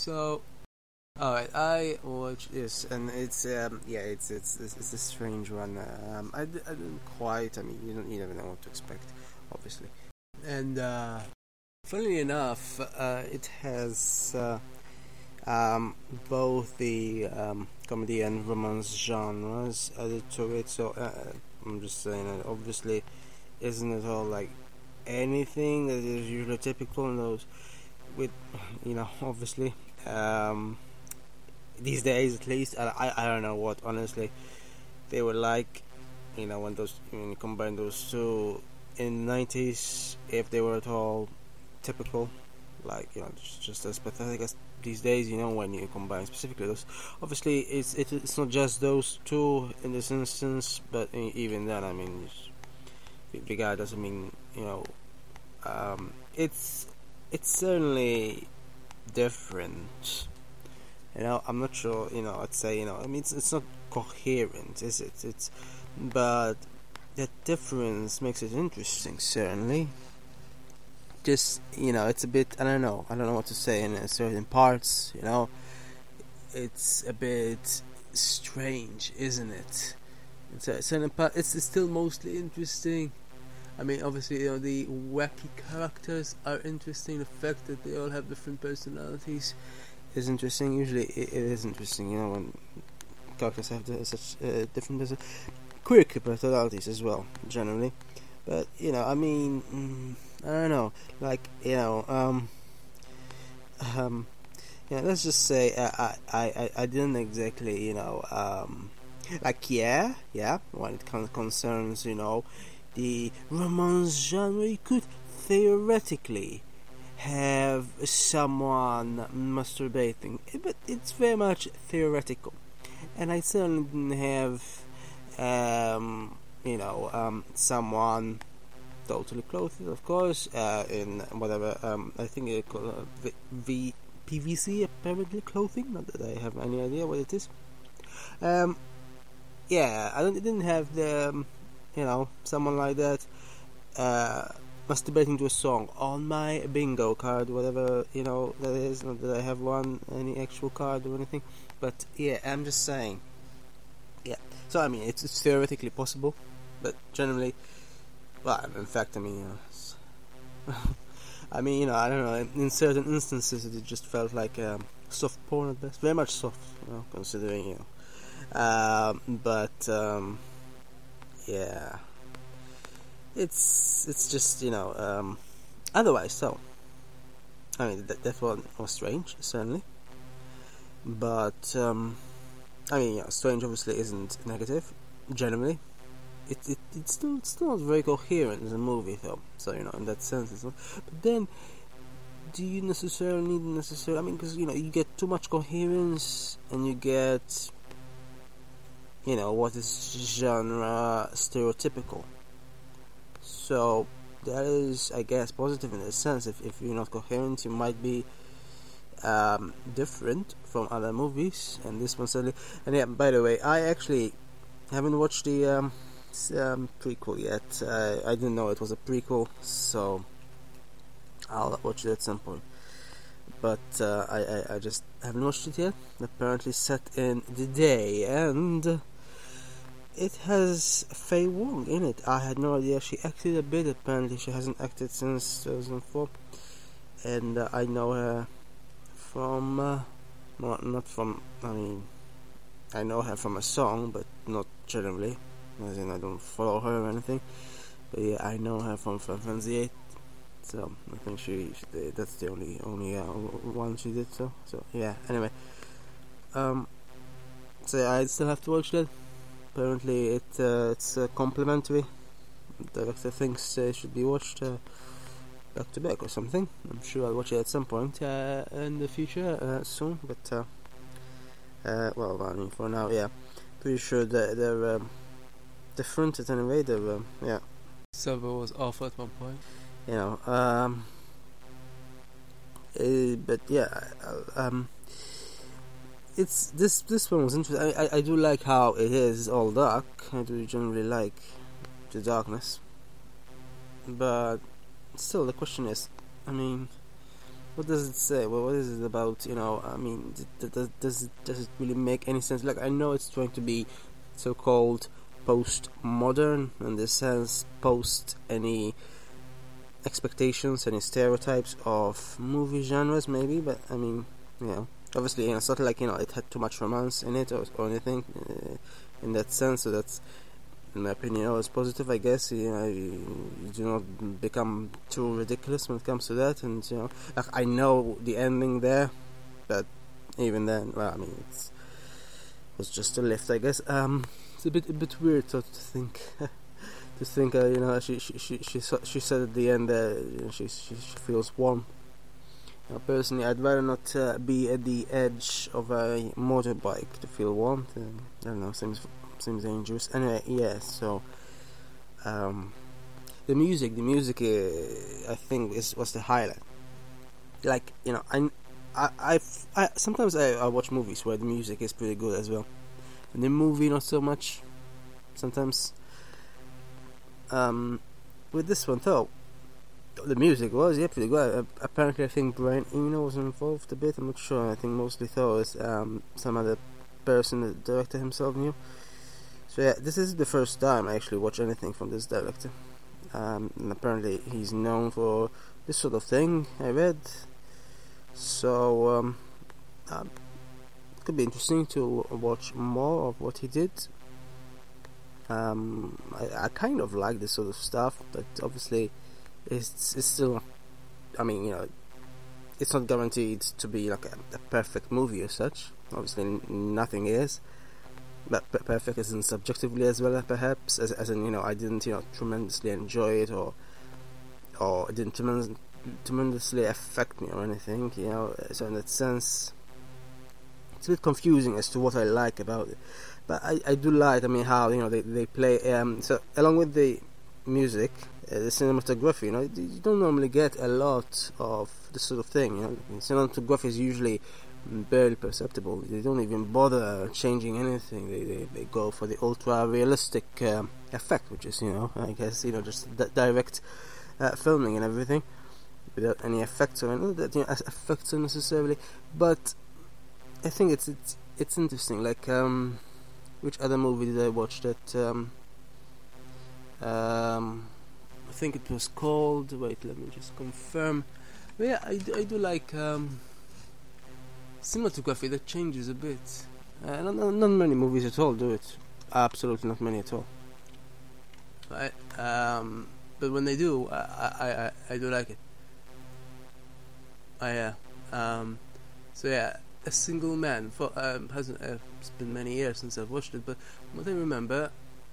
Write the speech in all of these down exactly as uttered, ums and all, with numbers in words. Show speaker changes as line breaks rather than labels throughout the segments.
So, alright, I watched this, and it's um, yeah, it's it's it's, it's a strange one. Um, I, d- I didn't quite. I mean, you don't you never know what to expect, obviously. And uh, funnily enough, uh, it has uh, um, both the um, comedy and romance genres added to it. So uh, I'm just saying that obviously, isn't it all like anything that is usually typical in those with you know obviously. Um, these days at least, I, I, I don't know what honestly they were like, you know, when those when you combine those two in the nineties, if they were at all typical, like you know, just, just as pathetic as these days, you know, when you combine specifically those. Obviously, it's it, it's not just those two in this instance, but even then, I mean, the guy doesn't mean you know, um, it's it's certainly different. You know, I'm not sure. You know, I'd say you know. I mean, it's it's not coherent, is it? It's but that difference makes it interesting. Certainly, just you know, it's a bit. I don't know. I don't know what to say in certain parts. You know, it's a bit strange, isn't it? It's a certain part. It's still mostly interesting. I mean, obviously, you know, the wacky characters are interesting. The fact that they all have different personalities is interesting. Usually, it, it is interesting, you know, when characters have the, such uh, different person- quirky personalities as well, generally. But you know, I mean, mm, I don't know, like you know, um, um, yeah. Let's just say uh, I, I, I, I didn't exactly, you know, um, like yeah, yeah. When it con- concerns, you know, the romance genre, you could theoretically have someone masturbating, but it's very much theoretical, and I certainly didn't have, um, you know, um, someone totally clothed, of course, uh, in whatever. Um, I think it called uh, v-, v P V C apparently clothing. Not that I have any idea what it is. Um, yeah, I don't, didn't have the, um, you know, someone like that. Uh, masturbating to a song on my bingo card, whatever you know that is. Not that I have one, any actual card or anything, but yeah, I'm just saying. Yeah, so I mean, it's, it's theoretically possible, but generally, well, in fact, I mean, you know, I mean, you know, I don't know. In, in certain instances, it just felt like um, soft porn at best, very much soft, you know, considering you know. Um, but um, yeah. It's it's just you know um, otherwise so. I mean that that one was strange certainly, but um, I mean yeah, strange obviously isn't negative. Generally, it it it's still it's still not very coherent as a movie though. So you know in that sense it's not. But then, do you necessarily need necessarily? I mean because you know you get too much coherence and you get you know what is genre stereotypical. So that is, I guess, positive in a sense. If if you're not coherent, you might be um, different from other movies. And this one certainly. And yeah, by the way, I actually haven't watched the um, um, prequel yet. Uh, I didn't know it was a prequel, so I'll watch it at some point. But uh, I, I I just haven't watched it yet. Apparently set in the day and. It has Faye Wong in it. I had no idea she acted a bit. Apparently, she hasn't acted since two thousand four, and uh, I know her from uh, not not from. I mean, I know her from a song, but not generally. As in, I don't follow her or anything. But yeah, I know her from Final Fantasy eight. So I think she, she that's the only only uh, one she did. So so yeah. Anyway, um, so yeah, I still have to watch that. Apparently it uh, it's uh, complimentary. The director thinks uh, it should be watched uh, back to back or something. I'm sure I'll watch it at some point uh, in the future uh, soon. But uh, uh, well, I mean for now, yeah, pretty sure that they're um, different at any rate. They're um, yeah. Silver was off at one point.
You know, um, uh, but yeah, uh, um. It's this this one was interesting. I, I I do like how it is all dark. I do generally like the darkness, but still the question is, I mean, what does it say? Well, what is it about? You know, I mean, does does does it, does it really make any sense? Like, I know it's trying to be so-called post-modern in this sense, post any expectations, any stereotypes of movie genres, maybe. But I mean, you know, obviously, you know, it's not like, you know, it had too much romance in it or, or anything uh, in that sense. So that's, in my opinion, always positive, I guess. You know, you, you do not become too ridiculous when it comes to that. And, you know, like, I know the ending there, but even then, well, I mean, it's, it was just a lift, I guess. Um, it's a bit a bit weird to, to think, to think, uh, you know, she she she she, she said at the end that, you know, she, she she feels warm. You know, personally, I'd rather not uh, be at the edge of a motorbike to feel warmth. Um, I don't know, seems seems dangerous. Anyway, yeah. So, um, the music, the music, uh, I think is was the highlight. Like, you know, I, I, I've, I sometimes I, I watch movies where the music is pretty good as well, and the movie not so much. Sometimes, um, with this one though, the music was, yeah, pretty good. Uh, apparently, I think Brian Eno was involved a bit. I'm not sure. I think mostly thought it was um, some other person, the director himself knew. So yeah, this is the first time I actually watch anything from this director. Um, and apparently, he's known for this sort of thing, I read. So um, uh, it could be interesting to watch more of what he did. Um, I, I kind of like this sort of stuff, but obviously it's, it's still, I mean, you know, it's not guaranteed to be like a, a perfect movie as such. Obviously n- nothing is, but p- perfect isn't subjectively as well, perhaps, as, as in, you know, I didn't, you know, tremendously enjoy it, or or it didn't tremendous, tremendously affect me or anything, you know. So in that sense, it's a bit confusing as to what I like about it. But I, I do like, I mean, how, you know, they, they play, um, so along with the music, uh, the cinematography, you know, you don't normally get a lot of this sort of thing, you know. Cinematography is usually barely perceptible. They don't even bother changing anything. They they, they go for the ultra realistic um, effect, which is, you know, I guess, you know, just d- direct uh, filming and everything without any effects or anything that, you know, effects necessarily. But I think it's it's it's interesting. Like, um, which other movie did I watch that? Um, um, I think it was called. Wait, let me just confirm. But yeah, I do, I do like um, cinematography that changes a bit. Uh, not, not, not many movies at all do it. Absolutely not many at all. Right. Um, but when they do, I I, I, I do like it. I yeah. Um, so yeah. A Single Man for, um, hasn't uh, it's been many years since I've watched it, but what I remember,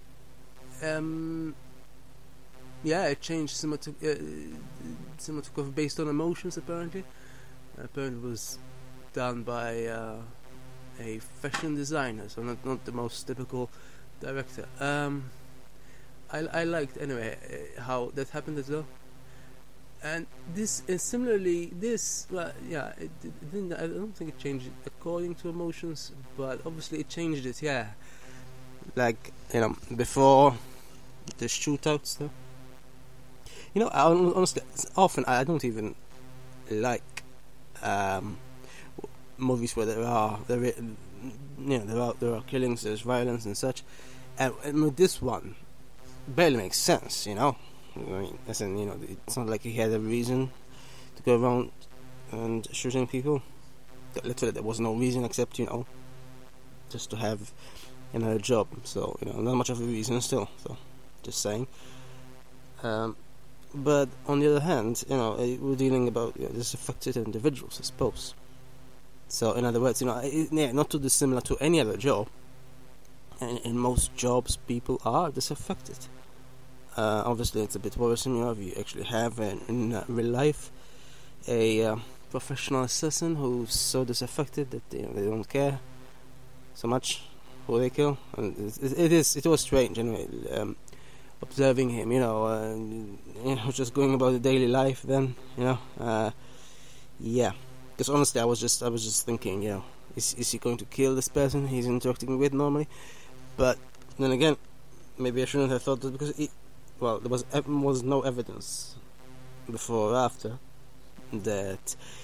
um, yeah, it changed cinematography uh, cinematography based on emotions. Apparently, apparently it was done by uh, a fashion designer, so not not the most typical director. Um, I I liked anyway uh, how that happened as well. And this is similarly, this, well, yeah, it, it didn't, I don't think it changed it according to emotions, but obviously it changed it, yeah. Like, you know, before the shootouts, though. You know, I, honestly, often I don't even like um, movies where there are, there, you know, there are, there are killings, there's violence and such. And, and with this one, barely makes sense, you know. I mean, as in, you know, it's not like he had a reason to go around and shooting people. Literally, there was no reason except, you know, just to have another job. So, you know, not much of a reason still. So, just saying. Um, but on the other hand, you know, we're dealing about, you know, disaffected individuals, I suppose. So, in other words, you know, it, yeah, not too dissimilar to any other job. And in most jobs, people are disaffected. Uh, obviously, it's a bit worrisome, you know, if you actually have in, in uh, real life a uh, professional assassin who's so disaffected that, you know, they don't care so much who they kill. And it, it is, it was strange anyway, um, observing him, you know, uh, you know, just going about the daily life. Then, you know, uh, yeah. Because honestly, I was just, I was just thinking, you know, is is he going to kill this person he's interacting with normally? But then again, maybe I shouldn't have thought that, because it. Well, there was was no evidence before or after that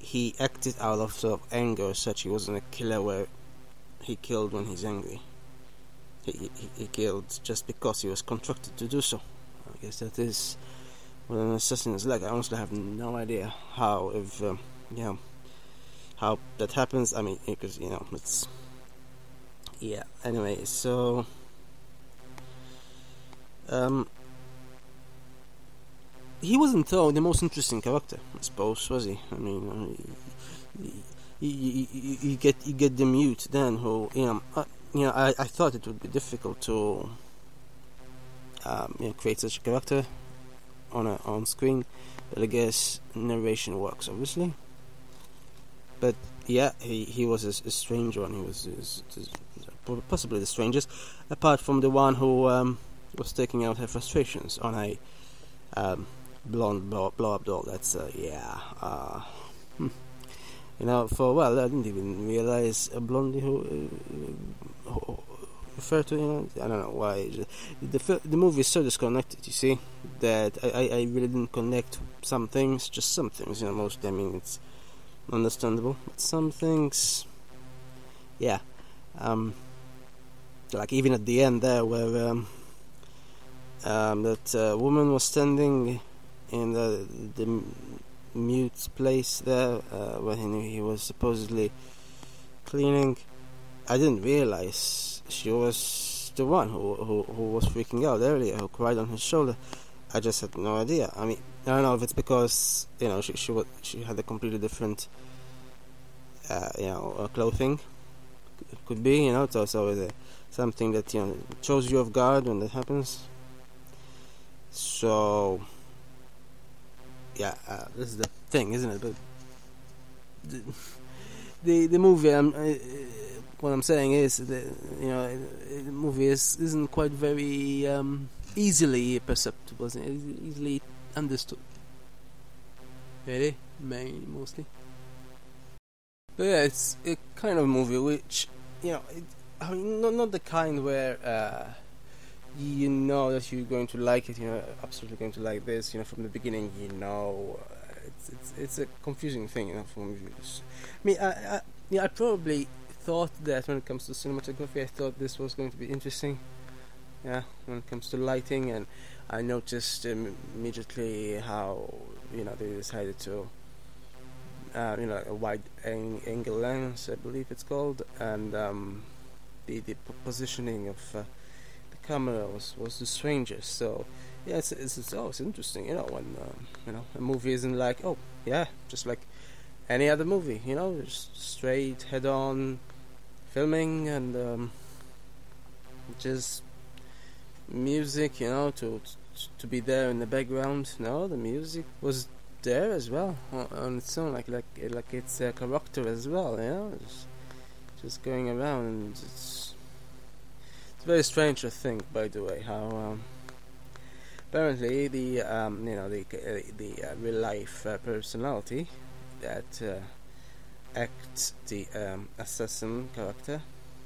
he acted out of sort of anger, such he wasn't a killer where he killed when he's angry. He, he he killed just because he was contracted to do so. I guess that is what an assassin is like. I honestly have no idea how, if um, you know, how that happens. I mean, because you know, it's yeah. Anyway, so um, he wasn't though the most interesting character, I suppose, was he? I mean, you, you, you, you get you get the mute then who you know. Uh, You know, I, I thought it would be difficult to um, you know, create such a character on a, on screen, but I guess narration works, obviously. But yeah, he, he was a, a strange one. He was, was, was possibly the strangest, apart from the one who um, was taking out her frustrations on a um, blonde blow, blow up doll. That's uh, yeah. Uh, hmm. You know, for well, I didn't even realize a blondie who, uh, who refer to. You know, I don't know why. The the movie is so disconnected. You see, that I, I really didn't connect some things. Just some things. You know, most. I mean, it's understandable. But some things, yeah. Um, like even at the end there, where um, um that uh, woman was standing in the the. mute place there uh, where he knew he was supposedly cleaning. I didn't realize she was the one who, who who was freaking out earlier, who cried on his shoulder. I just had no idea. I mean, I don't know if it's because you know she she she had a completely different uh, you know uh, clothing. It could be, you know, it's also a, something that you know throws you off guard when that happens. So. Yeah, uh, this is the thing, isn't it? But the the, the movie, um, uh, what I'm saying is, that, you know, the movie is isn't quite very um, easily perceptible, isn't it? Easily understood. Really, mainly, mostly. But yeah, it's a kind of movie which, you know, it, I mean, not not the kind where. Uh, You know that you're going to like it. You know, absolutely going to like this. You know, from the beginning. You know, uh, it's it's it's a confusing thing. You know, for movies. I mean, I, I yeah, I probably thought that when it comes to cinematography, I thought this was going to be interesting. Yeah, when it comes to lighting, and I noticed um, immediately how you know they decided to. Uh, you know, a wide ang- angle lens, I believe it's called, and um, the the positioning of. Uh, camera was, was the strangest. So yeah, it's it's, it's always interesting, you know, when um, you know a movie isn't like oh yeah, just like any other movie, you know, just straight head on filming and um, just music, you know, to, to to be there in the background. No, the music was there as well on, on its own, like like like it's a character as well, you know, just, just going around and it's. It's very strange to think, by the way, how um, apparently the um, you know the uh, the uh, real life uh, personality that uh, acts the um, assassin character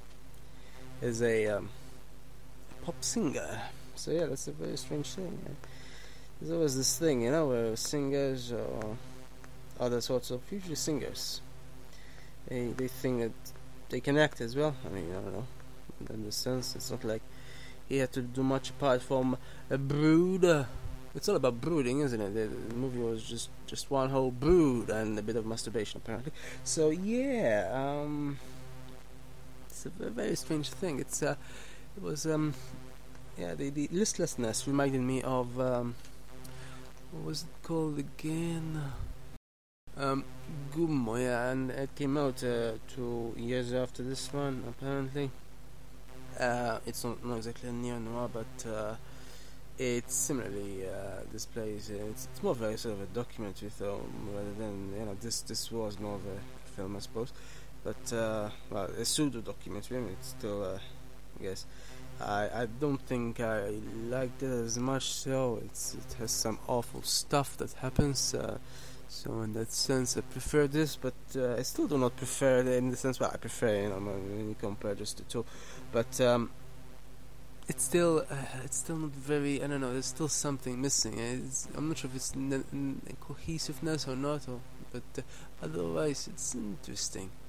is a um, pop singer. So yeah, that's a very strange thing. There's always this thing, you know, where singers or other sorts of usually singers they they think that they can act as well. I mean, I don't know. In the sense, it's not like he had to do much apart from a brood. Uh, it's all about brooding, isn't it? The, the movie was just, just one whole brood and a bit of masturbation, apparently. So yeah, um, it's a very strange thing. It's uh, it was um, yeah, the, the listlessness reminded me of um, what was it called again? Um, Gummo, yeah, and it came out uh, two years after this one, apparently. Uh, it's not, not exactly a neo-noir, but uh, it similarly uh, displays. Uh, it's, it's more of a sort of a documentary film rather than you know this. This was more of a film, I suppose, but uh, well, a pseudo documentary. I mean, it's still, uh, I guess. I I don't think I liked it as much. So it's it has some awful stuff that happens. Uh, So in that sense, I prefer this, but uh, I still do not prefer it in the sense. Well, I prefer, you know, when you compare just the two, but um, it's still, uh, it's still not very. I don't know. There's still something missing. It's, I'm not sure if it's n- n- cohesiveness or not, or
but uh, otherwise it's interesting.